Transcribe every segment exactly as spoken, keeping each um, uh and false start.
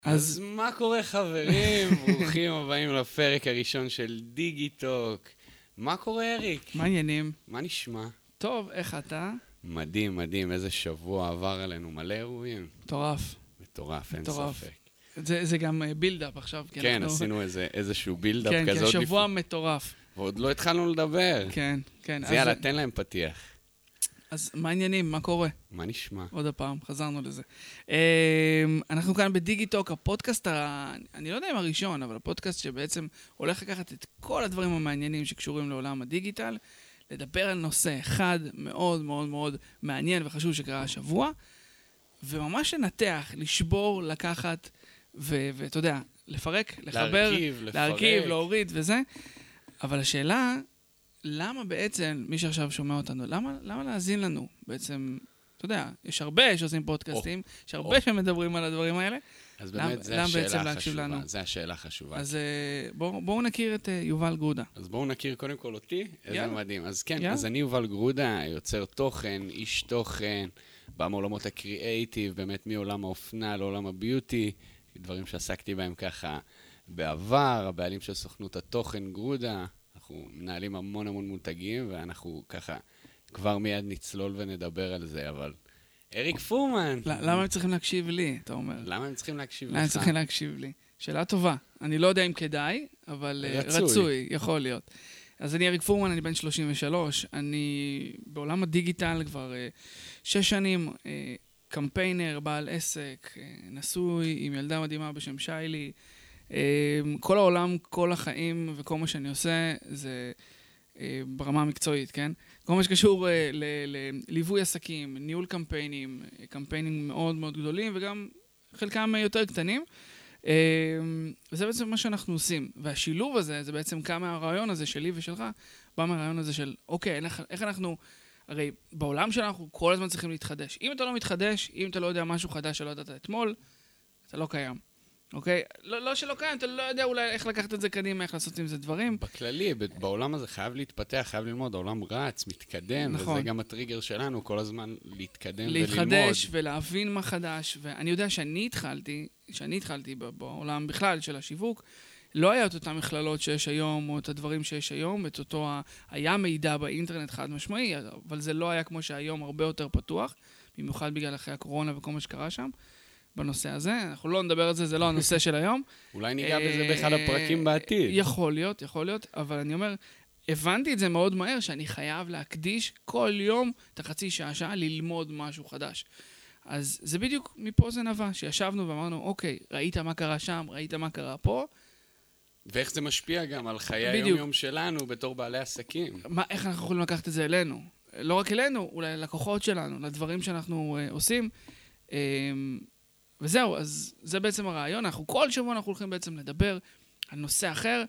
אז מה קורה חברים? ברוכים הבאים לפרק הראשון של דיגיטוק. מה קורה אריק? מה העניינים? מה נשמע? טוב, איך אתה? מדהים, מדהים, איזה שבוע עבר עלינו, מלא אירועים. מטורף. מטורף, אין מטורף. ספק. זה, זה גם בילדאפ עכשיו. כן, אנחנו... עשינו איזה, איזשהו בילדאפ כן, כזה. כן, כן, שבוע לפ... מטורף. ועוד לא התחלנו לדבר. כן, כן. אז יאללה, תן להם פתיח. אז מה העניינים? מה קורה? מה נשמע? עוד הפעם, חזרנו לזה. אנחנו כאן בדיגיטוק, הפודקאסט, ה... אני לא יודע אם הראשון, אבל הפודקאסט שבעצם הולך לקחת את כל הדברים המעניינים שקשורים לעולם הדיגיטל, לדבר על נושא אחד מאוד מאוד מאוד מעניין וחשוב שקרה השבוע, וממש לנתח, לשבור, לקחת, ואתה יודע, לפרק, לחבר, להרכיב, לפרק. להרכיב, להוריד וזה. אבל השאלה, למה בעצם, מי שעכשיו שומע אותנו, למה, למה להאזין לנו? בעצם, אתה יודע, יש הרבה שעושים פודקאסטים, או, יש הרבה או. שמדברים על הדברים האלה. אז באמת, למה, זה השאלה החשובה. זה השאלה החשובה. אז בואו בוא נכיר את יובל גרודה. אז בואו נכיר קודם כל אותי, איזה יאללה. מדהים. אז כן, יאללה. אז אני יובל גרודה, יוצר תוכן, איש תוכן, בא מעולמות הקריאייטיב, באמת מעולם האופנה לעולם הביוטי, דברים שעסקתי בהם ככה בעבר, הבעלים של סוכנות התוכן גרודה, אנחנו מנהלים המון המון מותגים, ואנחנו ככה כבר מיד נצלול ונדבר על זה, אבל... אריק פורמן. למה הם צריכים להקשיב לי, אתה אומר? למה הם צריכים להקשיב לך? למה הם צריכים להקשיב לי? שאלה טובה. אני לא יודע אם כדאי, אבל רצוי, רצוי יכול להיות. אז אני אריק פורמן, אני בן שלושים ושלוש, אני בעולם הדיגיטל כבר שש שנים, קמפיינר, בעל עסק, נשוי עם ילדה מדהימה בשם שיילי. כל העולם, כל החיים וכל מה שאני עושה זה ברמה המקצועית, כן? כל מה שקשור לליווי עסקים, ניהול קמפיינים, קמפיינים מאוד מאוד גדולים וגם חלקם יותר קטנים. וזה בעצם מה שאנחנו עושים. והשילוב הזה, זה בעצם כמה הרעיון הזה שלי ושלך, בא מהרעיון הזה של, אוקיי, איך אנחנו, הרי בעולם שלנו כל הזמן צריכים להתחדש. אם אתה לא מתחדש, אם אתה לא יודע משהו חדש שלא ידעת אתמול, אתה לא קיים. אוקיי? לא, לא שלא קיים, אתה לא יודע אולי איך לקחת את זה קדימה, איך לעשות עם זה דברים. בכללי, בעולם הזה חייב להתפתח, חייב ללמוד, העולם רץ, מתקדם, נכון. וזה גם הטריגר שלנו, כל הזמן להתקדם להתחדש וללמוד. להתחדש ולהבין מה חדש, ואני יודע שאני התחלתי, שאני התחלתי בעולם בכלל של השיווק, לא היה את אותן מכללות שיש היום, או את הדברים שיש היום, את אותו, היה מידע באינטרנט חד משמעי, אבל זה לא היה כמו שהיום הרבה יותר פתוח, במיוחד בגלל אחרי הקורונה וכל מה שקרה שם. בנושא הזה, אנחנו לא נדבר על זה, זה לא הנושא של היום. אולי ניגע בזה באחד הפרקים בעתיד. יכול להיות, יכול להיות, אבל אני אומר, הבנתי את זה מאוד מהר, שאני חייב להקדיש כל יום את החצי שעה, שעה, ללמוד משהו חדש. אז זה בדיוק, מפה זה נבע, שישבנו ואמרנו, אוקיי, ראית מה קרה שם, ראית מה קרה פה. ואיך זה משפיע גם על חיי היום-יום שלנו בתור בעלי עסקים. מה, איך אנחנו יכולים לקחת את זה אלינו? לא רק אלינו, אולי לקוחות שלנו, לדברים שאנחנו uh, עושים. Uh, וזהו, אז זה בעצם הרעיון. אנחנו כל שבוע אנחנו הולכים בעצם לדבר על נושא אחר,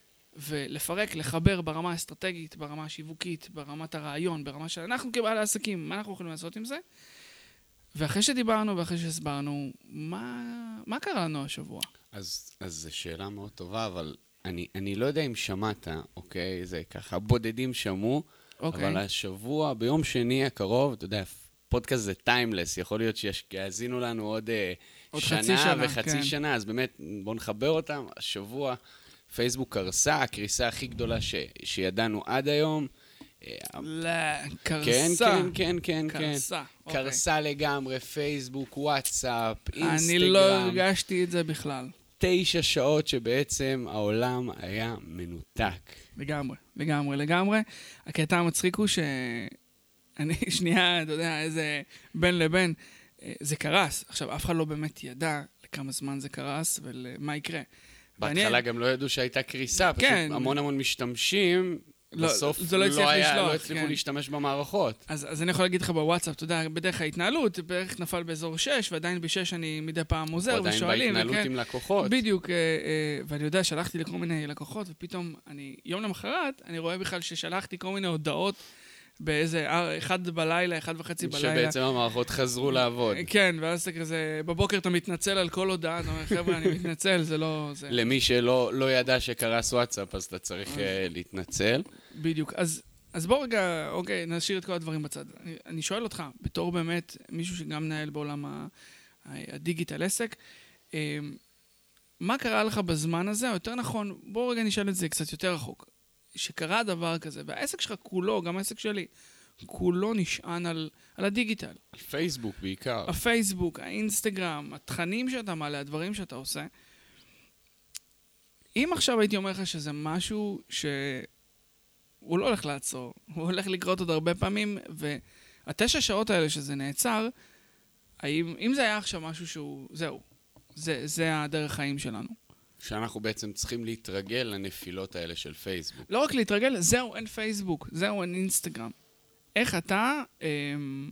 ולפרק, לחבר ברמה האסטרטגית, ברמה השיווקית, ברמת הרעיון, ברמה שאנחנו כבעלי עסקים, מה אנחנו יכולים לעשות עם זה? ואחרי שדיברנו ואחרי שהסברנו, מה, מה קרה לנו השבוע? אז, אז זו שאלה מאוד טובה, אבל אני, אני לא יודע אם שמעת, אוקיי? זה ככה, בודדים שמעו, אוקיי. אבל השבוע, ביום שני הקרוב, אתה יודע, פודקאסט זה טיימלס, יכול להיות שיאזינו לנו עוד, עוד שנה, שנה וחצי כן. שנה, אז באמת בואו נחבר אותם. השבוע פייסבוק קרסה, הקריסה הכי גדולה ש, שידענו עד היום. לא, קרסה. כן, כן, כן, כן. קרסה. כן. קרסה אוקיי. לגמרי, פייסבוק, וואטסאפ, אינסטגרם. אני לא הרגשתי את זה בכלל. תשע שעות שבעצם העולם היה מנותק. לגמרי, לגמרי, לגמרי. הקטע המצחיק הוא ש... אני שנייה, אתה יודע, איזה בין לבין, זה קרס. עכשיו, אף אחד לא באמת ידע לכמה זמן זה קרס ולמה יקרה. בהתחלה גם לא ידעו שהייתה קריסה, פשוט המון המון משתמשים, בסוף לא הצליחו להשתמש במערכות. אז אני יכול להגיד לך בוואטסאפ, אתה יודע, בדרך ההתנהלות, בערך נפל באזור שש, ועדיין בשש אני מדי פעם עוזר ושואלים. עדיין בהתנהלות עם לקוחות. בדיוק, ואני יודע, שלחתי לכל מיני לקוחות, ופתאום אני, יום למחרת, אני רואה בכלל ששלחתי כל מיני הודעות, באיזה אחד בלילה, אחד וחצי בלילה. שבעצם המערכות חזרו לעבוד. כן, ואז זה כזה, בבוקר אתה מתנצל על כל הודעה, אתה אומר, חבר'ה, אני מתנצל, זה לא... זה... למי שלא לא ידע שקרס וואטסאפ, אז אתה צריך uh, להתנצל. בדיוק, אז, אז בוא רגע, אוקיי, נשאיר את כל הדברים בצד. אני, אני שואל אותך, בתור באמת מישהו שגם מנהל בעולם ה, הדיגיטל עסק, מה קרה לך בזמן הזה, או יותר נכון, בואו רגע נשאל את זה קצת יותר רחוק, שקרה דבר כזה, והעסק שלך כולו, גם העסק שלי, כולו נשען על, על הדיגיטל. על פייסבוק בעיקר. הפייסבוק, האינסטגרם, התכנים שאתה מעלה, הדברים שאתה עושה. אם עכשיו הייתי אומר לך שזה משהו שהוא לא הולך לעצור, הוא הולך לקרות עוד הרבה פעמים, והתשע שעות האלה שזה נעצר, האם, אם זה היה עכשיו משהו שהוא, זהו, זה, זה הדרך חיים שלנו. שאנחנו בעצם צריכים להתרגל לנפילות האלה של פייסבוק. לא רק להתרגל, זהו, אין פייסבוק, זהו, אין אינסטגרם. איך אתה, אמ,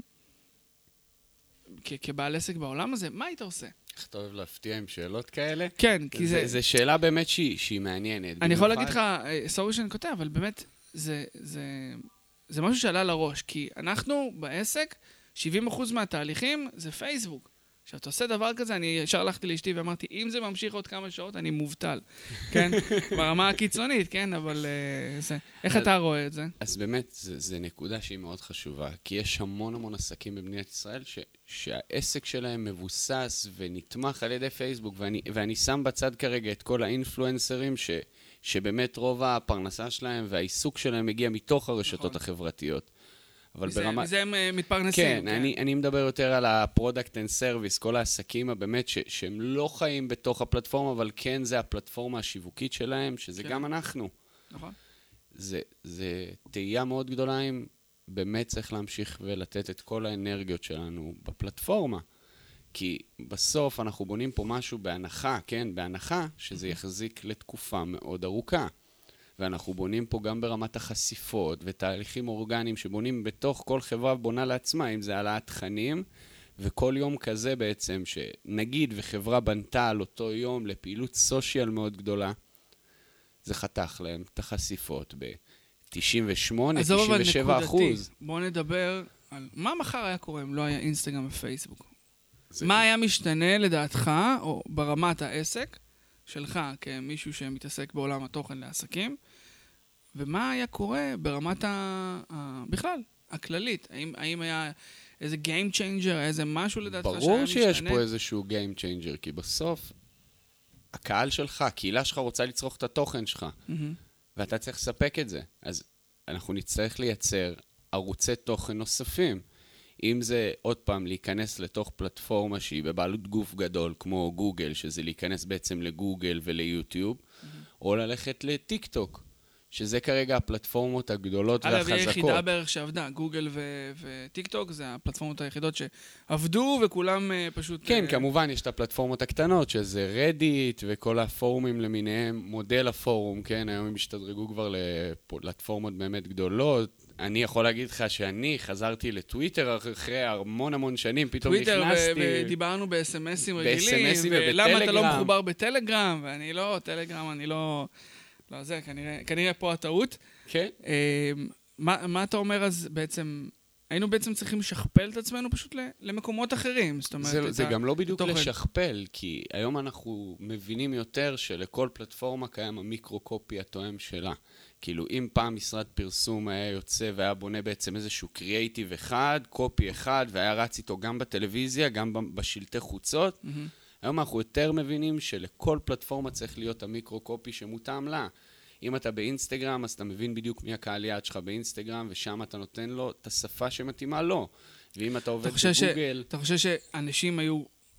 כ- כבעל עסק בעולם הזה, מה היית עושה? איך אתה אוהב להפתיע עם שאלות כאלה? כן, כי זה... זה, זה שאלה באמת שהיא, שהיא מעניינת. אני יכול להגיד לך, סורי שאני כותב, אבל באמת, זה, זה, זה משהו שעלה לראש, כי אנחנו בעסק, שבעים אחוז מהתהליכים זה פייסבוק. עכשיו, אתה עושה דבר כזה, אני ישר הלכתי לאשתי ואמרתי, אם זה ממשיך עוד כמה שעות, אני מובטל, כן? ברמה הקיצונית, כן? אבל uh, זה... איך אתה רואה את זה? אז באמת, זה, זה נקודה שהיא מאוד חשובה, כי יש המון המון עסקים במדינת ישראל, ש, שהעסק שלהם מבוסס ונתמך על ידי פייסבוק, ואני, ואני שם בצד כרגע את כל האינפלואנסרים, ש, שבאמת רוב הפרנסה שלהם והעיסוק שלהם מגיע מתוך הרשתות נכון. החברתיות. אבל מזה, ברמה... מזה הם מתפרנסים. כן, כן. אני, אני מדבר יותר על הפרודקט אנד סרוויס, כל העסקים הבאמת ש, שהם לא חיים בתוך הפלטפורמה, אבל כן זה הפלטפורמה השיווקית שלהם, שזה כן. גם אנחנו. נכון. זה, זה תהייה מאוד גדולה אם באמת צריך להמשיך ולתת את כל האנרגיות שלנו בפלטפורמה. כי בסוף אנחנו בונים פה משהו בהנחה, כן, בהנחה שזה יחזיק לתקופה מאוד ארוכה. ואנחנו בונים פה גם ברמת החשיפות ותהליכים אורגניים שבונים בתוך כל חברה בונה לעצמה, אם זה העלאת תכנים, וכל יום כזה בעצם, שנגיד וחברה בנתה על אותו יום לפעילות סושיאל מאוד גדולה, זה חתך להם את החשיפות ב-תשעים ושמונה עד תשעים ושבע אחוז. בואו נדבר על מה מחר היה קורה אם לא היה אינסטגרם ופייסבוק. מה היה משתנה לדעתך, או ברמת העסק, שלך כמישהו שמתעסק בעולם התוכן לעסקים, ומה היה קורה ברמת ה... ה... בכלל, הכללית? האם, האם היה איזה game changer, איזה משהו לדעתך שהיה משתנה? ברור שיש פה איזשהו game changer, כי בסוף הקהל שלך, הקהילה שלך רוצה לצרוך את התוכן שלך, mm-hmm. ואתה צריך לספק את זה. אז אנחנו נצטרך לייצר ערוצי תוכן נוספים. אם זה עוד פעם להיכנס לתוך פלטפורמה שהיא בבעלות גוף גדול, כמו גוגל, שזה להיכנס בעצם לגוגל וליוטיוב, mm-hmm. או ללכת לטיק טוק, שזה כרגע הפלטפורמות הגדולות והחזקות. אגב, היא היחידה בערך שעבדה, גוגל ו- וטיק טוק, זה הפלטפורמות היחידות שעבדו וכולם uh, פשוט... כן, uh... כמובן, יש את הפלטפורמות הקטנות, שזה רדיט וכל הפורומים למיניהם, מודל הפורום, כן, היום הם השתדרגו כבר לפלטפורמות באמת גדולות, אני יכול להגיד לך שאני חזרתי לטוויטר אחרי המון המון שנים, פתאום נכנסתי... טוויטר, ודיברנו ב-אס אם אסים רגילים, ולמה אתה לא מחובר בטלגרם, ואני לא, טלגרם, אני לא... לא, זה כנראה פה הטעות. כן. מה אתה אומר אז בעצם... היינו בעצם צריכים לשכפל את עצמנו פשוט למקומות אחרים. זה גם לא בדיוק לשכפל, כי היום אנחנו מבינים יותר שלכל פלטפורמה קיים המיקרו-קופי התואם שלה. כאילו, אם פעם משרד פרסום היה יוצא והיה בונה בעצם איזשהו קריאייטיב אחד, קופי אחד, והיה רץ איתו גם בטלוויזיה, גם בשלטי חוצות, mm-hmm. היום אנחנו יותר מבינים שלכל פלטפורמה צריך להיות המיקרו-קופי שמותאם לה. אם אתה באינסטגרם, אז אתה מבין בדיוק מי הקהל יעד שלך באינסטגרם, ושם אתה נותן לו את השפה שמתאימה לו. ואם אתה עובד בגוגל... אתה חושב שאנשים היו...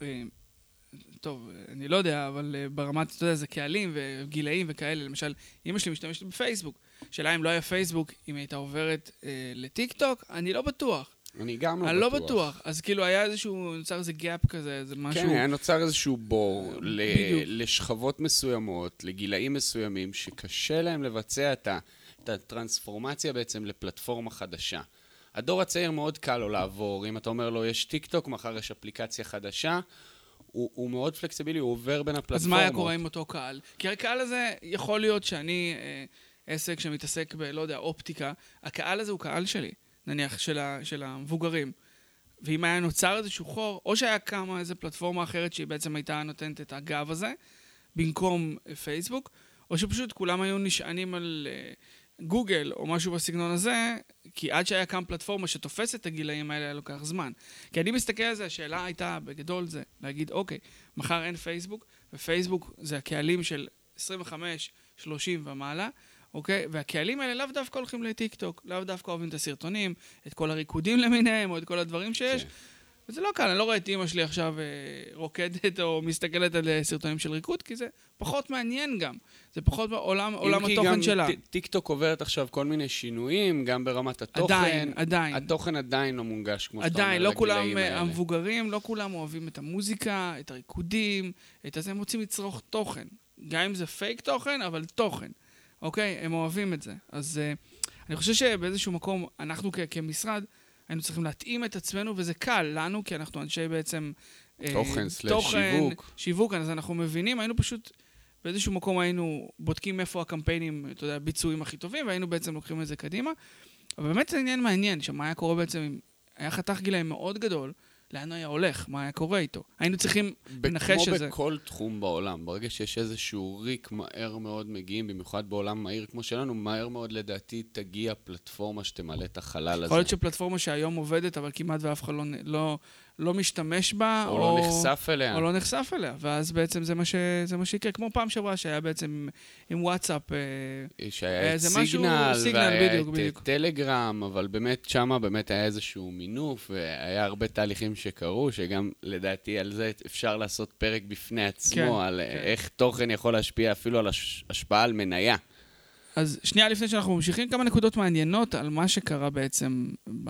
טוב, אני לא יודע, אבל ברמת, אתה יודע, זה קהלים וגילאים וכאלה. למשל, אמא שלי משתמשת בפייסבוק. שאלה אם לא היה פייסבוק, אם הייתה עוברת אה, לטיק טוק, אני לא בטוח. אני גם לא אני בטוח. אני לא בטוח. אז כאילו היה איזשהו, נוצר איזה גאפ כזה, איזה משהו... כן, היה נוצר איזשהו בור ל- לשכבות מסוימות, לגילאים מסוימים, שקשה להם לבצע את, ה- את הטרנספורמציה בעצם לפלטפורמה חדשה. הדור הצעיר מאוד קל לו לעבור. אם אתה אומר לו, יש טיק טוק, מחר יש אפליקציה חדשה, הוא, הוא מאוד פלקסיבילי, הוא עובר בין הפלטפורמות. אז מה היה קורה עם אותו קהל? כי הקהל הזה יכול להיות שאני אה, עסק שמתעסק ב, לא יודע, אופטיקה, הקהל הזה הוא קהל שלי, נניח, של, ה, של המבוגרים. ואם היה נוצר איזשהו חור, או שהיה קמה איזו פלטפורמה אחרת שהיא בעצם הייתה נותנת את הגב הזה, במקום פייסבוק, או שפשוט כולם היו נשענים על אה, גוגל או משהו בסגנון הזה, כי עד שהיה קם פלטפורמה שתופסת את הגילאים האלה, היה לוקח זמן. כי אני מסתכל על זה, השאלה הייתה בגדול זה, להגיד, אוקיי, מחר אין פייסבוק, ופייסבוק זה הקהלים של עשרים וחמש שלושים ומעלה, אוקיי? והקהלים האלה לאו דווקא הולכים לטיק-טוק, לאו דווקא אוהבים את הסרטונים, את כל הריקודים למיניהם, או את כל הדברים שיש. כן. וזה לא קל, אני לא רואה את אמא שלי עכשיו אה, רוקדת או מסתכלת על סרטונים של ריקוד, כי זה פחות מעניין גם. זה פחות עולם, עולם התוכן שלה. ט- טיק-טוק עוברת עכשיו כל מיני שינויים, גם ברמת התוכן. עדיין, עדיין. התוכן עדיין לא מונגש, כמו שאתה אומר, עדיין, לא כולם המבוגרים, לא כולם אוהבים את המוזיקה, את הריקודים, את זה, הם רוצים לצרוך תוכן. גם אם זה פייק תוכן, אבל תוכן. אוקיי? הם אוהבים את זה. אז uh, אני חושב שבאיזשהו מקום, אנחנו כ- כמשרד, היינו צריכים להתאים את עצמנו, וזה קל לנו, כי אנחנו אנשי בעצם... תוכן, סלש שיווק. שיווק, אז אנחנו מבינים, היינו פשוט, באיזשהו מקום היינו בודקים איפה הקמפיינים, אתה יודע, ביצועים הכי טובים, והיינו בעצם לוקחים את זה קדימה. אבל באמת זה עניין מעניין, שמה היה קורה בעצם, היה חתך גילאים מאוד גדול, לאן היה הולך, מה היה קורה איתו. היינו צריכים לנחש את זה. כמו בכל תחום בעולם, ברגע שיש איזשהו ריק מהר מאוד מגיעים, במיוחד בעולם מהיר כמו שלנו, מהר מאוד לדעתי תגיע פלטפורמה שתמלא את החלל הזה. יכול להיות שפלטפורמה שהיום עובדת, אבל כמעט ואף אחד לא, לא, לא משתמש בה, או, או לא נחשף אליה. או לא נחשף אליה, ואז בעצם זה מה, ש, זה מה שיקרה, כמו פעם שעברה שהיה בעצם עם וואטסאפ. שהיה את סיגנל, והיה את טלגרם, אבל באמת שמה באמת היה איזשהו מינוף, והיה הרבה תהליכים שקרו, שגם לדעתי על זה אפשר לעשות פרק בפני עצמו, כן, על כן. איך תוכן יכול להשפיע אפילו על השפעה על מניה. אז שנייה לפני שאנחנו ממשיכים, כמה נקודות מעניינות על מה שקרה בעצם ב...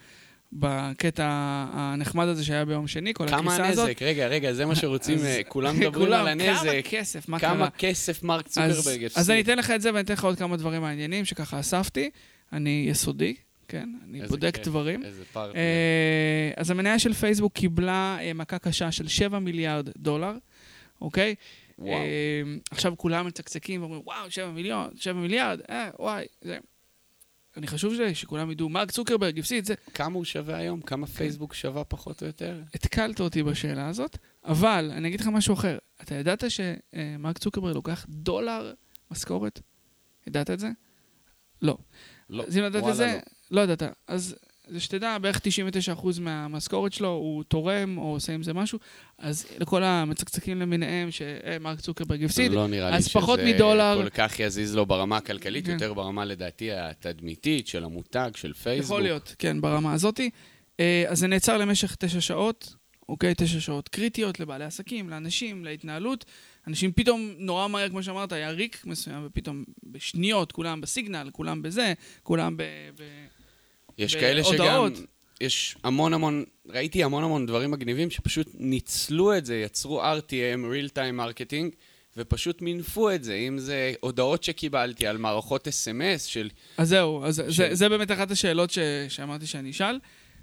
בקטע הנחמד הזה שהיה ביום שני, כל הקריסה הזאת. כמה הנזק? רגע, רגע, זה מה שרוצים, כולם מדברים על הנזק. כמה כסף, מה קרה? כמה כסף מרק צוקרברג הפסיד. אז אני אתן לך את זה ואני אתן לך עוד כמה דברים מעניינים שככה אספתי. אני יסודי, כן? אני בודק דברים. איזה פרטנר. אז המניה של פייסבוק קיבלה מכה קשה של שבעה מיליארד דולר, אוקיי? וואו. עכשיו כולם מצקצקים ואומרים, וואו, שבעה מיליון, שבעה מיליארד, אה, וואי, זה... אני חשוב שכולם ידעו, מרק צוקרברג הפסיד את זה. כמה הוא שווה היום? כמה פייסבוק שווה פחות או יותר? התקלת אותי בשאלה הזאת, אבל אני אגיד לך משהו אחר. אתה ידעת שמרק צוקרברג לוקח דולר משכורת? ידעת את זה? לא. לא. אז אם ידעת את זה, לא ידעת. אז זה שתדע, בערך תשעים ותשעה אחוז מהמשכורת שלו הוא תורם או עושה עם זה משהו, אז לכל המצקצקים למיניהם שמרק צוקרברג הפסיד, לא נראה לי שזה כל כך יזיז לו ברמה הכלכלית, יותר ברמה לדעתי התדמיתית של המותג, של פייסבוק. יכול להיות, כן, ברמה הזאת. אז זה נעצר למשך תשע שעות, אוקיי, תשע שעות קריטיות לבעלי עסקים, לאנשים, להתנהלות. אנשים פתאום נורא מהר, כמו שאמרת, היה ריק מסוים, ופתאום בשניות, כולם בסיגנל, כולם בזה, כולם ב... יש כאלה שגם, יש המון המון, ראיתי המון המון דברים מגניבים שפשוט ניצלו את זה, יצרו אר טי אם, Real Time Marketing, ופשוט מינפו את זה, אם זה הודעות שקיבלתי על מערכות אס אם אס של... אז זהו, אז של... זה, זה באמת אחת השאלות ש... שאמרתי שאני אשאל.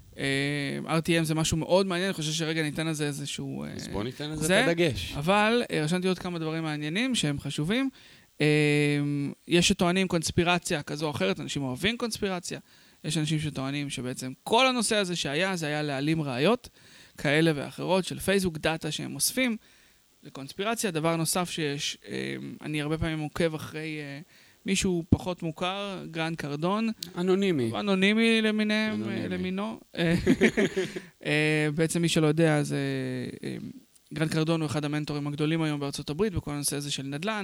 אר טי אם זה משהו מאוד מעניין, אני חושב שרגע ניתן לזה איזשהו... אז בוא ניתן לזה את הדגש. אבל רשמתי עוד כמה דברים מעניינים שהם חשובים. יש שטוענים קונספירציה כזו או אחרת, אנשים אוהבים קונספירציה. יש אנשים שטוענים שבעצם כל הנושא הזה שהיה, זה היה להעלים ראיות כאלה ואחרות של פייסבוק, דאטה שהם אוספים. זה קונספירציה. דבר נוסף שיש, אני הרבה פעמים עוקב אחרי מישהו פחות מוכר, גרנד קרדון. אנונימי. אנונימי למיניהם, למינו. בעצם מי שלא יודע, זה... גרנד קרדון הוא אחד המנטורים הגדולים היום בארצות הברית, בכל הנושא הזה של נדל"ן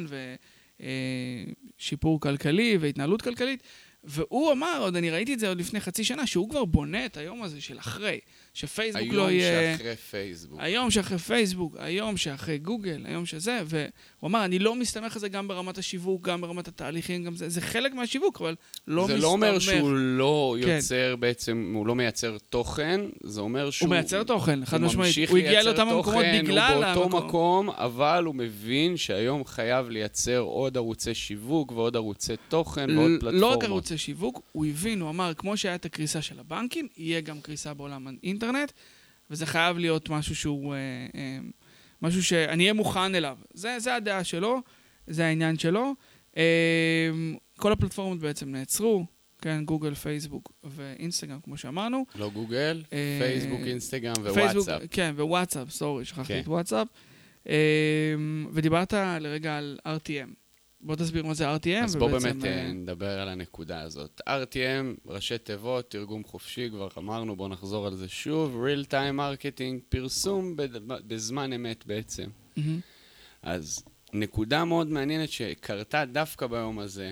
ושיפור כלכלי והתנהלות כלכלית. והוא אמר, עוד אני ראיתי את זה עוד לפני חצי שנה, שהוא כבר בונה את היום הזה של אחרי, שפייסבוק לא יהיה... היום שאחרי פייסבוק. היום שאחרי פייסבוק, היום שאחרי גוגל, היום שזה, והוא אמר, אני לא מסתמך על זה גם ברמת השיווק, גם ברמת התהליכים, גם זה, זה חלק מהשיווק, אבל לא מסתמך. זה לא אומר שהוא לא יוצר כן. בעצם, הוא לא מייצר תוכן, זה אומר שהוא... הוא מייצר תוכן, חד משמעית. הוא הגיע לאותם המקומות בגלל המקום. הוא באותו מקום, אבל הוא מבין שהיום חייב לייצר עוד ערוצי שיווק ועוד ערוצי תוכן ועוד פלטפורמות. לא רק ערוצי שיווק, הוא הבין, הוא אמר, כמו שהיה את הקריסה של הבנקים, יהיה גם קריסה בעולם האינטרנט, וזה חייב להיות משהו שהוא, אה, אה, משהו שאני אהיה מוכן אליו. זה, זה הדעה שלו, זה העניין שלו. אה, כל הפלטפורמות בעצם נעצרו, כן, גוגל, פייסבוק ואינסטגרם, כמו שאמרנו. לא גוגל, אה, פייסבוק, אינסטגרם ווואטסאפ. כן, ווואטסאפ, סורי, שכחתי כן. את וואטסאפ. אה, ודיברת לרגע על אר טי אם. בוא תסביר מה זה אר טי אם. אז בוא באמת נדבר על הנקודה הזאת. אר טי אם, ראשי תיבות, תרגום חופשי, כבר אמרנו, בוא נחזור על זה שוב. Real Time Marketing, פרסום בזמן אמת בעצם. אז נקודה מאוד מעניינת שקרתה דווקא ביום הזה,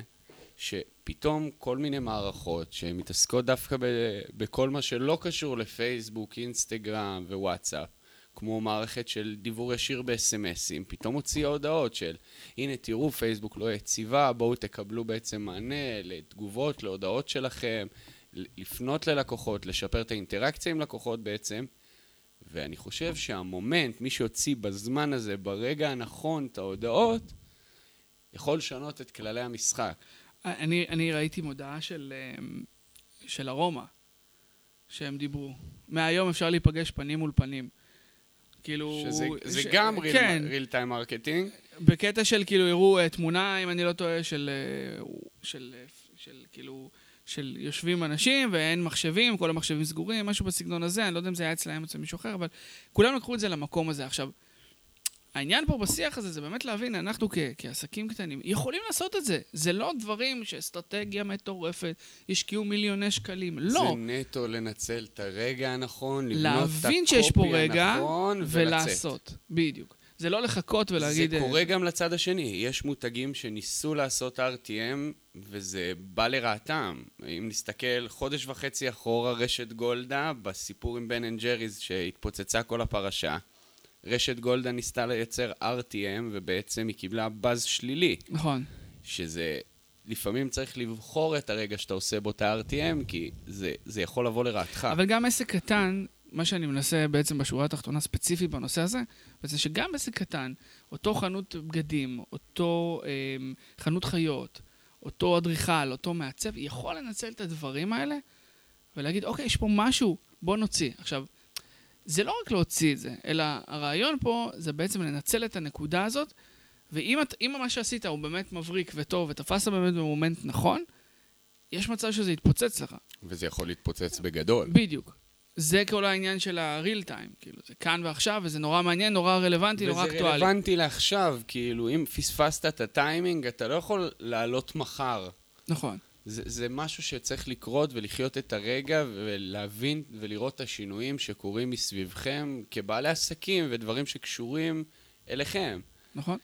שפתאום כל מיני מערכות שמתעסקות דווקא ב- בכל מה שלא קשור לפייסבוק, אינסטגרם ווואטסאפ, כמו מערכת של דיבור ישיר ב-אס אם אסים, פתאום הוציאה הודעות של, הנה תראו, פייסבוק לא יציבה, בואו תקבלו בעצם מענה לתגובות, להודעות שלכם, לפנות ללקוחות, לשפר את האינטראקציה עם לקוחות בעצם, ואני חושב שהמומנט, מי שהוציא בזמן הזה, ברגע הנכון את ההודעות, יכול לשנות את כללי המשחק. אני, אני ראיתי מודעה של, של ארומה, שהם דיברו. מהיום אפשר להיפגש פנים מול פנים. כאילו... שזה זה ש... גם כן. real time marketing. בקטע של כאילו הראו תמונה, אם אני לא טועה, של, של, של כאילו... של יושבים אנשים ואין מחשבים, כל המחשבים סגורים, משהו בסגנון הזה, אני לא יודע אם זה היה אצלהם אצל מישהו אחר, אבל כולם לקחו את זה למקום הזה. עכשיו, העניין פה בשיח הזה זה באמת להבין, אנחנו כ- כעסקים קטנים יכולים לעשות את זה. זה לא דברים שאסטרטגיה מטורפת, ישקיעו מיליוני שקלים, לא. זה נטו לנצל את הרגע הנכון, לבנות את להבין שיש פה הקופי רגע הנכון ולעשות. בדיוק. זה לא לחכות ולהגיד... זה קורה גם לצד השני. יש מותגים שניסו לעשות אר טי אם, וזה בא לרעתם. אם נסתכל חודש וחצי אחורה, רשת גולדה, בסיפור עם בן אנד ג'ריז שהתפוצצה כל הפרשה, רשת גולדה ניסתה לייצר אר טי אם, ובעצם היא קיבלה בז שלילי. נכון. שזה... לפעמים צריך לבחור את הרגע שאתה עושה בו את ה-אר טי אם, כי זה, זה יכול לבוא לרעתך. אבל גם עסק קטן, מה שאני מנסה בעצם בשורה התחתונה ספציפית בנושא הזה, זה שגם עסק קטן, אותו חנות בגדים, אותו אה, חנות חיות, אותו אדריכל, אותו מעצב, יכול לנצל את הדברים האלה, ולהגיד, אוקיי, יש פה משהו, בוא נוציא. עכשיו, זה לא רק להוציא את זה, אלא הרעיון פה זה בעצם לנצל את הנקודה הזאת, ואם את, אם מה שעשית הוא באמת מבריק וטוב, ותפסת באמת במומנט נכון, יש מצב שזה יתפוצץ לך. וזה יכול להתפוצץ בגדול. בדיוק. זה כל העניין של הריל טיים, כאילו, זה כאן ועכשיו, וזה נורא מעניין, נורא רלוונטי, נורא אקטואלי. וזה רלוונטי לעכשיו, כאילו, אם פספסת את הטיימינג, אתה לא יכול לעלות מחר. נכון. זה, זה משהו שצריך לקרות ולחיות את הרגע, ולהבין ולראות את השינויים שקורים מסביבכם, כבעלי עסקים ודברים שקשורים אליכם. נכון.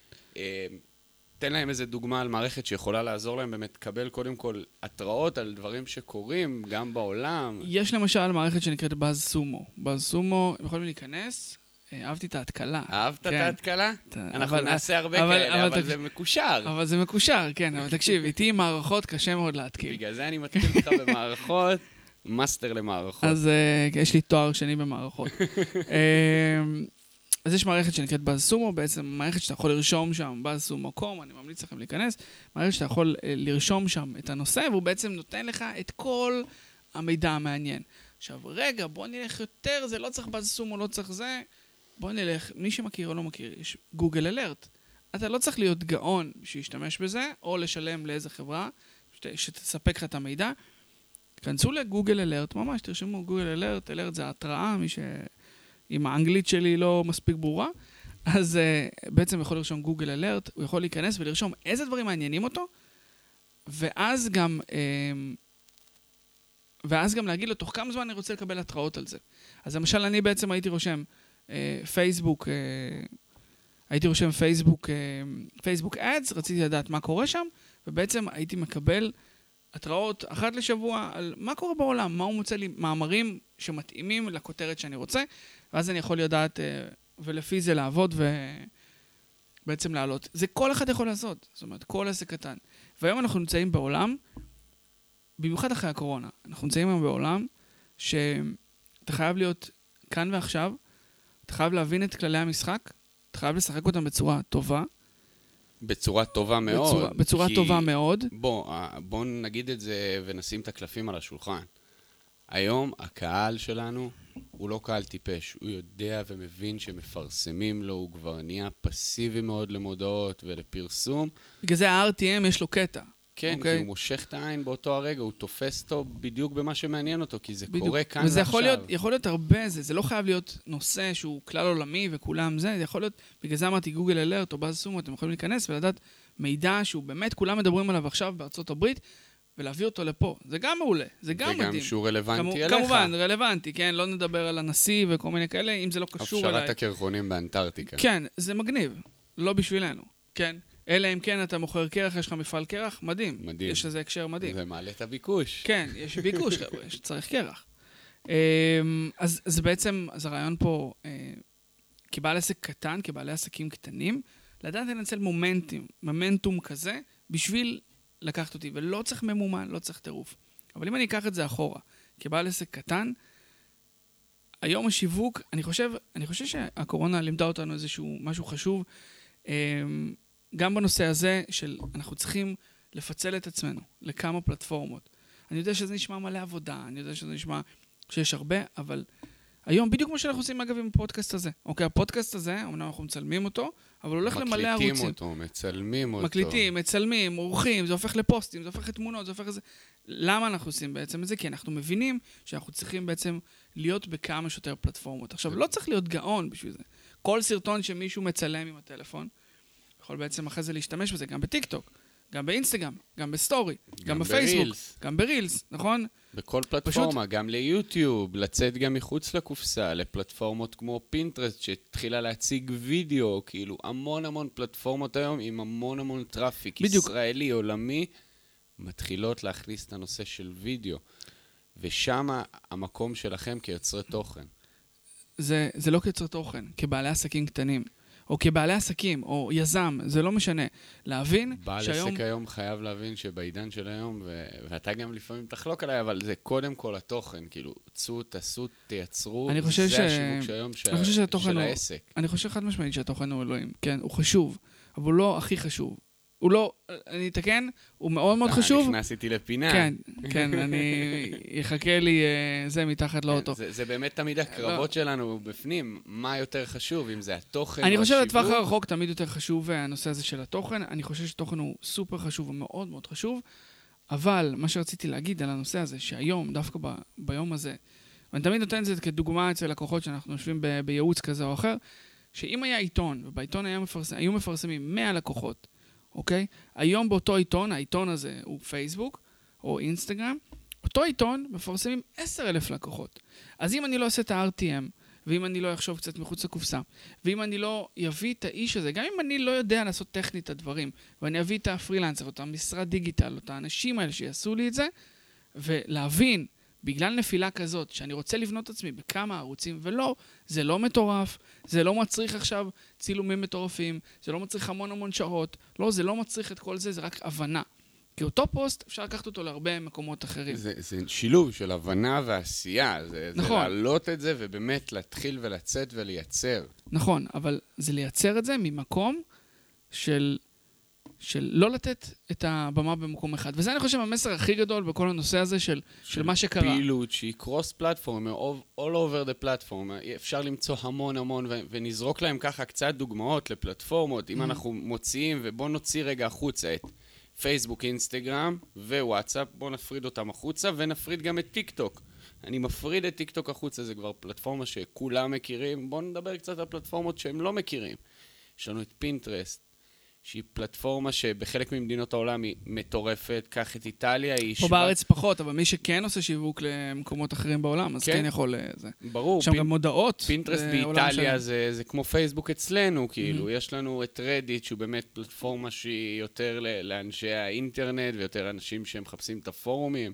תן להם איזה דוגמה על מערכת שיכולה לעזור להם באמת לקבל קודם כל התראות על דברים שקורים גם בעולם. יש למשל מערכת שנקראת באז סומו. באז סומו, הם יכולים להיכנס, אהבתי את ההתקלה. אהבת כן. את ההתקלה? אנחנו אבל, נעשה הרבה אבל, כאלה, אבל, אבל זה מקושר. אבל זה מקושר, כן. אבל תקשיב, איתי עם מערכות קשה מאוד להתקיל. בגלל זה אני מתקיל לך במערכות, מאסטר למערכות. אז uh, יש לי תואר שני במערכות. אז יש מערכת שנקראת באז סומו, בעצם מערכת שאתה יכול לרשום שם, באז סומו קום, אני ממליץ לכם להיכנס, מערכת שאתה יכול לרשום שם את הנושא, והוא בעצם נותן לך את כל המידע המעניין. עכשיו, רגע, בוא נלך יותר, זה לא צריך באז סומו, לא צריך זה, בוא נלך, מי שמכיר או לא מכיר, יש גוגל אלרט. אתה לא צריך להיות גאון שישתמש בזה, או לשלם לאיזה חברה שתספק לך את המידע. כנסו לגוגל אלרט, ממש, תרשמו גוגל אלרט, אלרט זה התראה, מי ש... אם האנגלית שלי לא מספיק ברורה, אז uh, בעצם יכול לרשום גוגל אלרט, הוא יכול להיכנס ולרשום איזה דברים מעניינים אותו, ואז גם, uh, ואז גם להגיד לו, תוך כמה זמן אני רוצה לקבל התראות על זה. אז למשל, אני בעצם הייתי רושם uh, פייסבוק, uh, הייתי רושם פייסבוק, uh, פייסבוק אדס, רציתי לדעת מה קורה שם, ובעצם הייתי מקבל התראות אחת לשבוע על מה קורה בעולם, מה הוא מוצא לי, מאמרים שמתאימים לכותרת שאני רוצה, ואז אני יכול לדעת, ולפי זה לעבוד ובעצם לעלות. זה כל אחד יכול לעשות, זאת אומרת, כל עסק קטן. והיום אנחנו נמצאים בעולם, במיוחד אחרי הקורונה, אנחנו נמצאים היום בעולם שאתה חייב להיות כאן ועכשיו, אתה חייב להבין את כללי המשחק, אתה חייב לשחק אותם בצורה טובה. בצורה טובה מאוד. בצורה, בצורה כי... טובה מאוד. בוא, בוא נגיד את זה ונשים את הקלפים על השולחן. היום הקהל שלנו הוא לא קהל טיפש, הוא יודע ומבין שמפרסמים לו, הוא כבר נהיה פסיבי מאוד למודעות ולפרסום. בגלל זה ה-אר טי אם יש לו קטע. כן, okay. כי הוא מושך את העין באותו הרגע, הוא תופס אותו בדיוק במה שמעניין אותו, כי זה בדיוק. קורה כאן וזה ועכשיו. יכול להיות, יכול להיות הרבה, זה, זה לא חייב להיות נושא שהוא כלל עולמי וכולם זה, זה יכול להיות, בגלל זה אמרתי גוגל אלרט או באז סומו, אתם יכולים להיכנס ולדעת מידע שהוא באמת כולם מדברים עליו עכשיו בארצות הברית, ולהביא אותו לפה. זה גם מעולה, זה גם מדהים. וגם שהוא רלוונטי כמו, אליך. כמובן, רלוונטי, כן? לא נדבר על הנשיא וכל מיני כאלה, אם זה לא קשור אליי. הפשרת הקרחונים באנטארקטיקה. כן, זה מגניב. לא בשבילנו, כן? אלא אם כן אתה מוכר קרח, יש לך מפעל קרח, מדהים. מדהים. יש לזה הקשר מדהים. זה מעלה את הביקוש. כן, יש ביקוש, צריך קרח. אז זה בעצם, אז הרעיון פה, כבעל עסק קטן, כבעלי עסקים קטנים, לדעת לנצל מומנטים, מומנטום כזה, בשביל לקחת אותי, ולא צריך ממומן, לא צריך טירוף. אבל אם אני אקח את זה אחורה, כבעל עסק קטן, היום השיווק, אני חושב, אני חושב שהקורונה לימדה אותנו איזשהו משהו חשוב, גם בנושא הזה של אנחנו צריכים לפצל את עצמנו לכמה פלטפורמות. אני יודע שזה נשמע מלא עבודה, אני יודע שזה נשמע שיש הרבה, אבל היום, בדיוק כמו שאנחנו עושים אגב עם הפודקאסט הזה. אוקיי, הפודקאסט הזה, אמנם אנחנו מצלמים אותו, אבל הולך למלא ערוצים. מקליטים אותו, מצלמים אותו. מקליטים, מצלמים, עורכים, זה הופך לפוסטים, זה הופך לתמונות, זה הופך לזה. למה אנחנו עושים בעצם את זה? כי אנחנו מבינים שאנחנו צריכים בעצם להיות בכמה שיותר פלטפורמות. עכשיו, לא צריך להיות גאון בשביל זה. כל סרטון שמישהו מצלם עם הטלפון, יכול בעצם אחרי זה להשתמש בזה, גם בטיקטוק, גם באינסטגרם, גם בסטורי, גם, גם בפייסבוק, ברילס. גם ברילס, נכון? בכל פלטפורמה, פשוט... גם ליוטיוב, לצאת גם מחוץ לקופסה, לפלטפורמות כמו פינטרסט, שהתחילה להציג וידאו, כאילו המון המון פלטפורמות היום, עם המון המון טראפיק, בדיוק. ישראלי, עולמי, מתחילות להכניס את הנושא של וידאו. ושם המקום שלכם כיוצרי תוכן. זה, זה לא כיוצרי תוכן, כבעלי עסקים קטנים. או כבעלי עסקים, או יזם, זה לא משנה. להבין בעל שהיום... בעל עסק היום חייב להבין שבעידן של היום, ו... ואתה גם לפעמים תחלוק עליי, אבל זה קודם כל התוכן, כאילו, צאו, תעשו, תייצרו, זה ש... השיווק שהיום ש... של הוא... העסק. אני חושב חד משמעית שהתוכן הוא אלוהים, כן, הוא חשוב, אבל הוא לא הכי חשוב. הוא לא, אני אתקן, הוא מאוד מאוד חשוב. נכנס איתי לפינה. כן, כן, אני יחכה לי זה מתחת לאוטו. זה באמת תמיד הקרבות שלנו בפנים, מה יותר חשוב, אם זה התוכן או השיווק. אני חושב לטווח הרחוק תמיד יותר חשוב הנושא הזה של התוכן, אני חושב שתוכן הוא סופר חשוב ומאוד מאוד חשוב, אבל מה שרציתי להגיד על הנושא הזה, שהיום, דווקא ב, ביום הזה, ואני תמיד נותן את זה כדוגמה אצל לקוחות שאנחנו יושבים ב, בייעוץ כזה או אחר, שאם היה עיתון, ובעיתון היה מפרסם, היו מפרסמים מאה לקוחות, אוקיי? היום באותו עיתון, העיתון הזה הוא פייסבוק או אינסטגרם, אותו עיתון מפרסמים עשרת אלפים לקוחות. אז אם אני לא אעשה את ה-אר טי אם, ואם אני לא אחשוב קצת מחוץ לקופסה, ואם אני לא יביא את האיש הזה, גם אם אני לא יודע לעשות טכנית את הדברים, ואני אביא את הפרילנסר, את המשרד דיגיטל, את האנשים האלה שיעשו לי את זה, ולהבין, בגלל נפילה כזאת, שאני רוצה לבנות את עצמי בכמה ערוצים, ולא, זה לא מטורף, זה לא מצריך עכשיו צילומים מטורפים, זה לא מצריך המון המון שעות, לא, זה לא מצריך את כל זה, זה רק הבנה. כי אותו פוסט, אפשר לקחת אותו להרבה מקומות אחרים. זה, זה שילוב של הבנה ועשייה, זה, נכון. זה להעלות את זה, ובאמת להתחיל ולצאת ולייצר. נכון, אבל זה לייצר את זה ממקום של... של לא לתת את הבמה במקום אחד. וזה אני חושב המסר הכי גדול בכל הנושא הזה של, של, של מה שקרה. פעילות שהיא קרוס פלטפורם, all over the platform. אפשר למצוא המון המון, ו- ונזרוק להם ככה קצת דוגמאות לפלטפורמות. אם mm-hmm. אנחנו מוציאים, ובוא נוציא רגע החוצה את פייסבוק, אינסטגרם ווואטסאפ, בוא נפריד אותם החוצה, ונפריד גם את טיק טוק. אני מפריד את טיק טוק החוצה, זה כבר פלטפורמה שכולם מכירים. בוא נדבר קצת על פלטפורמות שהם לא מכירים. יש לנו את פינטרסט, שהיא פלטפורמה שבחלק ממדינות העולם היא מטורפת, כך את איטליה היא... פה בארץ פחות, אבל מי שכן עושה שיווק למקומות אחרים בעולם, אז כן יכול... ברור. שם גם מודעות. פינטרסט באיטליה זה כמו פייסבוק אצלנו, כאילו, יש לנו את רדיט, שהוא באמת פלטפורמה שהיא יותר לאנשי האינטרנט, ויותר אנשים שמחפשים את הפורומים.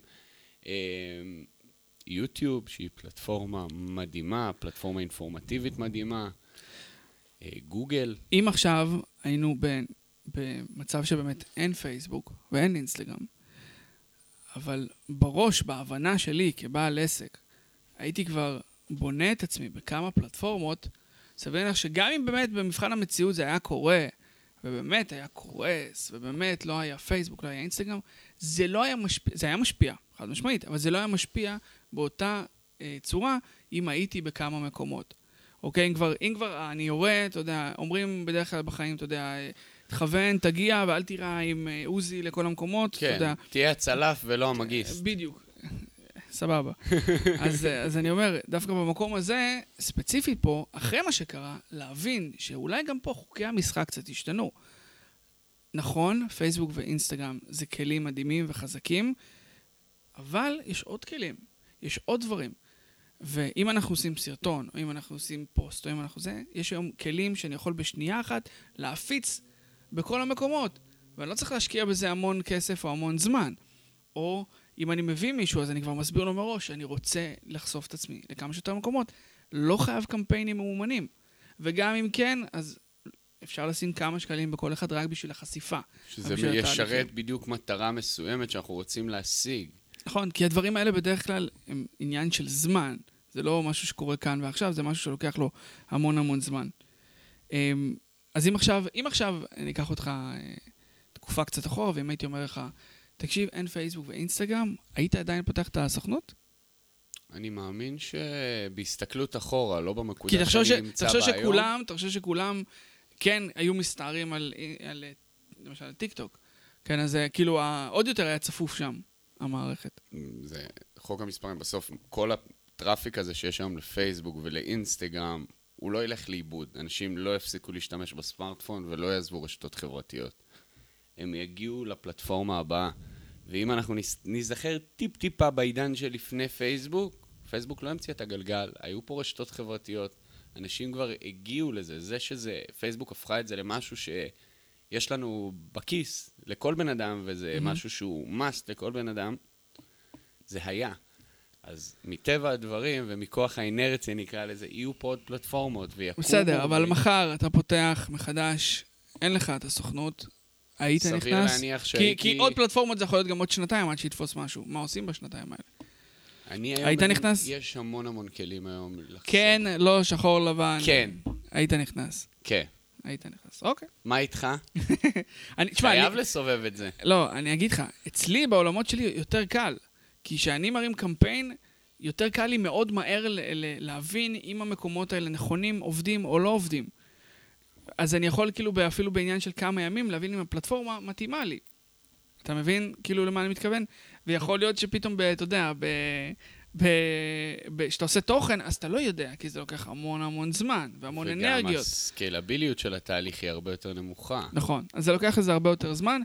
יוטיוב, שהיא פלטפורמה מדהימה, פלטפורמה אינפורמטיבית מדהימה. גוגל. אם עכשיו היינו במצב שבאמת אין פייסבוק ואין אינסטגרם, אבל בראש, בהבנה שלי כבעל עסק, הייתי כבר בונה את עצמי בכמה פלטפורמות, סביר לך שגם אם באמת במבחן המציאות זה היה קורה, ובאמת היה קורס, ובאמת לא היה פייסבוק, לא היה אינסטגרם, זה לא היה משפיע, זה היה משפיע, חד משמעית, אבל זה לא היה משפיע באותה אה, צורה אם הייתי בכמה מקומות. אוקיי, אם כבר, אם כבר אני יורד, אתה יודע, אומרים בדרך כלל בחיים, אתה יודע, תכוון, תגיע, ואל תיראה עם עוזי לכל המקומות, כן, אתה יודע. תהיה הצלף ולא המגיסט. בדיוק, סבבה. אז, אז אני אומר, דווקא במקום הזה, ספציפית פה, אחרי מה שקרה, להבין שאולי גם פה חוקי המשחק קצת השתנו. נכון, פייסבוק ואינסטגרם זה כלים מדהימים וחזקים, אבל יש עוד כלים, יש עוד דברים. ואם אנחנו עושים סרטון, או אם אנחנו עושים פוסט, או אם אנחנו זה, יש היום כלים שאני יכול בשנייה אחת להפיץ בכל המקומות, ואני לא צריך להשקיע בזה המון כסף או המון זמן. או אם אני מביא מישהו, אז אני כבר מסביר לו מראש, שאני רוצה לחשוף את עצמי לכמה שיותר מקומות, לא חייב קמפיינים מאומנים. וגם אם כן, אז אפשר לשים כמה שקלים בכל אחד רק בשביל החשיפה. שזה ישרת בדיוק מטרה מסוימת שאנחנו רוצים להשיג. נכון, כי הדברים האלה בדרך כלל הם עניין של זמן. זה לא משהו שקורה כאן ועכשיו, זה משהו שלוקח לו המון המון זמן. אז אם עכשיו, אם עכשיו אני אקח אותך תקופה קצת אחורה, ואם הייתי אומר לך, תקשיב, אין פייסבוק ואינסטגרם, היית עדיין פותח את הסוכנות? אני מאמין שבהסתכלות אחורה, לא במקודה שאני נמצא בה היום. כי תחשוב שכולם, תחשוב שכולם, כן, היו מסתערים על, על, למשל, על טיק טוק. כן, אז כאילו, עוד יותר היה צפוף שם, המערכת. זה חוק המספרים. בסוף, כל הטראפיק הזה שיש היום לפייסבוק ולאינסטגרם, הוא לא ילך לאיבוד. אנשים לא יפסיקו להשתמש בסמארטפון ולא יעזבו רשתות חברתיות. הם יגיעו לפלטפורמה הבאה. ואם אנחנו נזכר טיפ-טיפה בעידן שלפני פייסבוק, פייסבוק לא המציא את הגלגל, היו פה רשתות חברתיות, אנשים כבר הגיעו לזה. זה שזה, פייסבוק הפכה את זה למשהו שיש לנו בכיס לכל בן אדם, וזה mm-hmm. משהו שהוא must לכל בן אדם, זה היה. אז מטבע הדברים ומכוח האינרציה נקרא לזה, יהיו פה עוד פלטפורמות ויקומו. בסדר, אבל ו... מחר אתה פותח מחדש, אין לך את הסוכנות, היית נכנס? סביר להניח שהייתי... כי, כי עוד פלטפורמות זה יכול להיות גם עוד שנתיים עד שיתפוס משהו. מה עושים בשנתיים האלה? אני היום... היית נכנס? יש המון המון כלים היום לחסוך. כן, לא, שחור לבן. כן. היית נכנס. כן. היית נכנס, אוקיי. מה איתך? אני, תשמע, חייב אני... לסובב את זה. לא, אני אגיד לך, אצלי בעולמות שלי יותר קל. כי כשאני מרים קמפיין, יותר קל לי מאוד מהר ל- ל- להבין אם המקומות האלה נכונים, עובדים או לא עובדים. אז אני יכול כאילו אפילו בעניין של כמה ימים להבין אם הפלטפורמה מתאימה לי. אתה מבין כאילו למה אני מתכוון? ויכול להיות שפתאום, ב, אתה יודע, ב, ב, ב, שאתה עושה תוכן, אז אתה לא יודע, כי זה לוקח המון המון זמן והמון וגם אנרגיות. וגם הסקיילביליות של התהליך היא הרבה יותר נמוכה. נכון, אז זה לוקח לזה הרבה יותר זמן.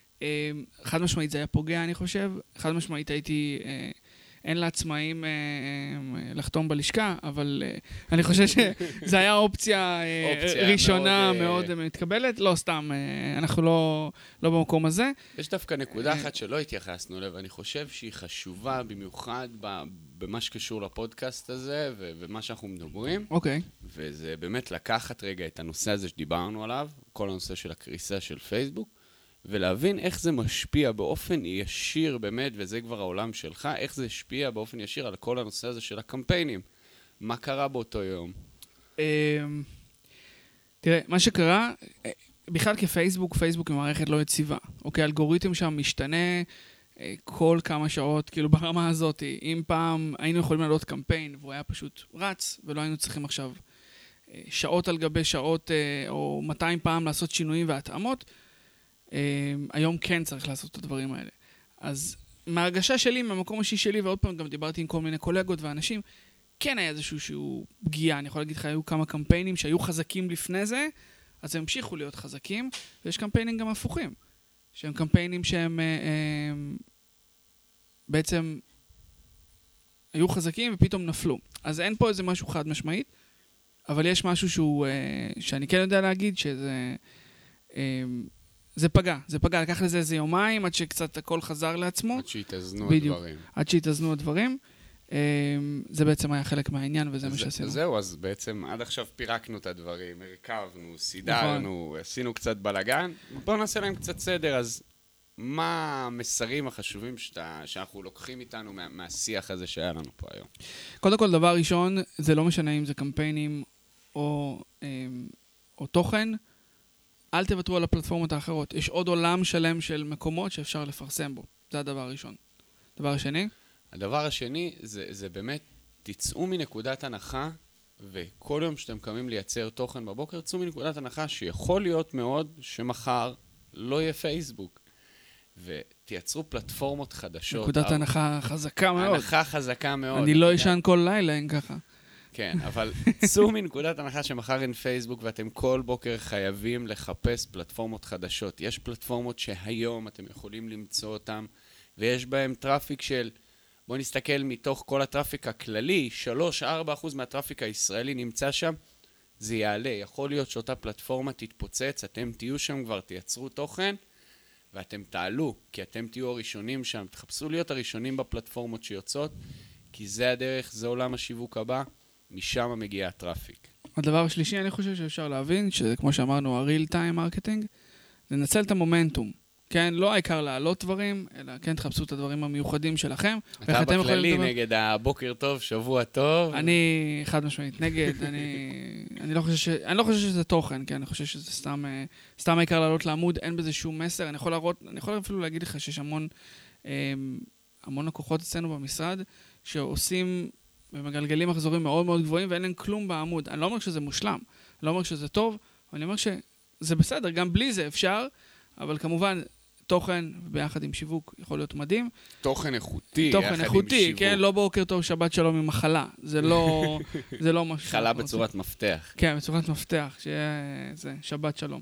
חד משמעית זה היה פוגע, אני חושב. חד משמעית הייתי... אין לעצמאים אה, אה, לחתום בלשכה, אבל אה, אני חושב שזה היה אופציה, אה, אופציה ראשונה מאוד, מאוד אה... מתקבלת. לא סתם, אה, אנחנו לא, לא במקום הזה. יש דווקא נקודה אחת שלא התייחסנו לב, אני חושב שהיא חשובה במיוחד במה שקשור לפודקאסט הזה ו- ומה שאנחנו מדברים. אוקיי. וזה באמת לקחת רגע את הנושא הזה שדיברנו עליו, כל הנושא של הקריסה של פייסבוק, ולהבין איך זה משפיע באופן ישיר באמת, וזה כבר העולם שלך, איך זה השפיע באופן ישיר על כל הנושא הזה של הקמפיינים. מה קרה באותו יום? תראה, מה שקרה, בכלל כפייסבוק, פייסבוק היא מערכת לא יציבה. אוקיי, אלגוריתם שם משתנה כל כמה שעות, כאילו ברמה הזאת. אם פעם היינו יכולים לעלות קמפיין, והוא היה פשוט רץ, ולא היינו צריכים עכשיו שעות על גבי שעות, או מאתיים פעם לעשות שינויים והתאמות, היום כן צריך לעשות את הדברים האלה. אז מהרגשה שלי, מהמקום האישי שלי, ועוד פעם גם דיברתי עם כל מיני קולגות ואנשים, כן היה איזשהו שהוא פגיעה. אני יכול להגיד לך, היו כמה קמפיינים שהיו חזקים לפני זה, אז הם המשיכו להיות חזקים, ויש קמפיינים גם הפוכים. שהם קמפיינים שהם הם, בעצם היו חזקים ופתאום נפלו. אז אין פה איזה משהו חד משמעית, אבל יש משהו שהוא, שאני כן יודע להגיד שזה... זה פגע, זה פגע, לקח לזה איזה יומיים, עד שקצת הכל חזר לעצמו. עד שהתאזנו הדברים. עד שהתאזנו הדברים. זה בעצם היה חלק מהעניין, וזה מה שעשינו. זהו, אז בעצם עד עכשיו פירקנו את הדברים, הרכבנו, סידרנו, עשינו קצת בלגן. בואו נעשה להם קצת סדר, אז מה המסרים החשובים שאנחנו לוקחים איתנו מהשיח הזה שהיה לנו פה היום? קודם כל, דבר ראשון, זה לא משנה אם זה קמפיינים או תוכן, אל תוותרו על הפלטפורמות האחרות. יש עוד עולם שלם של מקומות שאפשר לפרסם בו. זה הדבר הראשון. דבר השני? הדבר השני זה, זה באמת, תצאו מנקודת הנחה, וכל יום שאתם קמים לייצר תוכן בבוקר, תצאו מנקודת הנחה שיכול להיות מאוד שמחר לא יהיה פייסבוק. ותייצרו פלטפורמות חדשות. נקודת הנחה חזקה מאוד. הנחה חזקה מאוד. אני לא ישן כל לילה, אין ככה. כן, אבל צאו מנקודת הנחה שמחר אין פייסבוק, ואתם כל בוקר חייבים לחפש פלטפורמות חדשות. יש פלטפורמות שהיום אתם יכולים למצוא אותן, ויש בהן טראפיק של בואו נסתכל מתוך כל הטראפיק הכללי, שלוש עד ארבע אחוז מהטראפיק הישראלי נמצא שם, זה יעלה. יכול להיות שאותה פלטפורמה תתפוצץ, אתם תהיו שם כבר, תייצרו תוכן, ואתם תעלו, כי אתם תהיו הראשונים שם. תחפשו להיות הראשונים בפלטפורמות שיוצאות, כי זה הדרך, זה עולם השיווק הבא, משם מגיע הטראפיק. הדבר השלישי, אני חושב שאפשר להבין, שזה כמו שאמרנו, ה-real time marketing, זה לנצל את המומנטום. כן, לא העיקר לעלות דברים, אלא כן תחפשו את הדברים המיוחדים שלכם. אתה בכללי נגד הבוקר טוב, שבוע טוב. אני חד משמעית נגד, אני, אני לא חושב ש, אני לא חושב שזה תוכן, כן, אני חושב שזה סתם, סתם העיקר לעלות לעמוד, אין בזה שום מסר. אני יכול להראות, אני יכול אפילו להגיד לך שיש המון, המון לקוחות אצלנו במשרד, שעושים ומגלגלים מחזורים מאוד מאוד גבוהים, ואין להם כלום בעמוד. אני לא אומר שזה מושלם, אני לא אומר שזה טוב, אבל אני אומר שזה בסדר, גם בלי זה אפשר, אבל כמובן, תוכן ביחד עם שיווק יכול להיות מדהים. תוכן איכותי, תוכן יחד איכותי, עם שיווק. כן, לא בוקר טוב, שבת שלום עם מחלה. זה לא, זה לא משהו. מחלה בצורת מפתח. כן, בצורת מפתח, שיהיה זה, שבת שלום.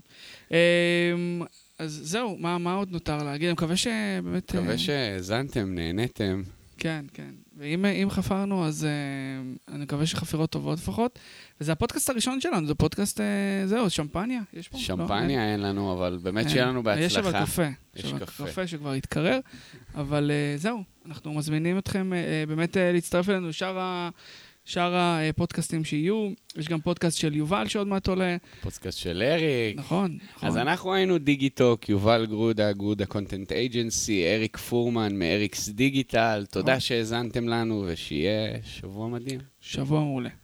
אז זהו, מה, מה עוד נותר להגיד? אני מקווה שבאמת... מקווה שהזנתם, נהניתם. כן, כן. ואם אם חפרנו, אז uh, אני מקווה שחפירות טובות לפחות. וזה הפודקאסט הראשון שלנו, זה פודקאסט, uh, זהו, שמפניה, יש פה? שמפניה לא, אין לנו, אבל באמת אין. שיהיה לנו בהצלחה. יש אבל קפה. יש קפה. קפה שכבר התקרר, אבל uh, זהו, אנחנו מזמינים אתכם uh, באמת uh, להצטרף אלינו שאר ה... שאר הפודקאסטים שיהיו, יש גם פודקאסט של יובל שעוד מעט עולה. פודקאסט של אריק. נכון, נכון. אז אנחנו היינו דיגיטוק, יובל גרודה, גרודה קונטנט אייג'נסי, אריק פורמן מאריקס דיגיטל. תודה שהזנתם לנו ושיהיה שבוע מדהים. שבוע מעולה.